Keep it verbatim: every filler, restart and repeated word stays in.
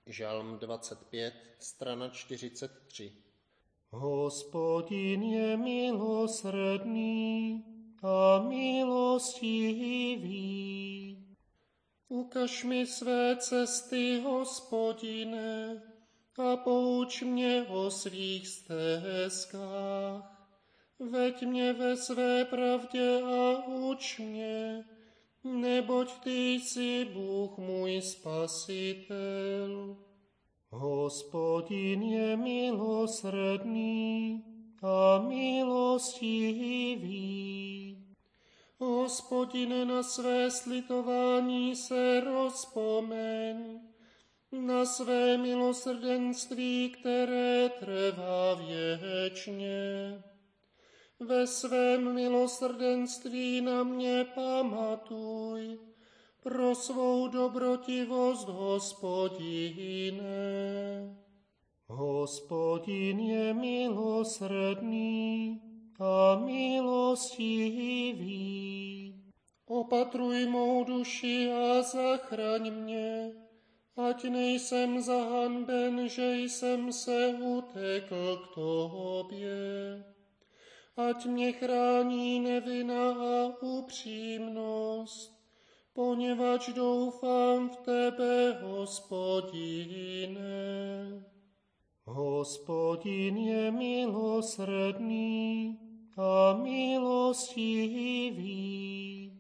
Žalm dvacet pět, strana čtyřicet tři. Hospodin je milosrdný a milostivý. Ukaž mi své cesty, Hospodine, a pouč mě o svých stezkách. Veď mě ve své pravdě a uč mě, neboť ty jsi Bůh můj spasitel. Hospodin je milosrdný a milostivý. Hospodine, na své slitování se rozpomeň, na své milosrdenství, které trvá věčně. Ve svém milosrdenství na mě pamatuj, pro svou dobrotivost, Hospodine. Hospodin je milosrdný a milostivý. Opatruj mou duši a zachraň mě, ať nejsem zahanben, že jsem se utekl k tobě. Ať mě chrání nevina a upřímnost, poněvadž doufám v tebe, Hospodine. Hospodin je milosrdný a milostivý.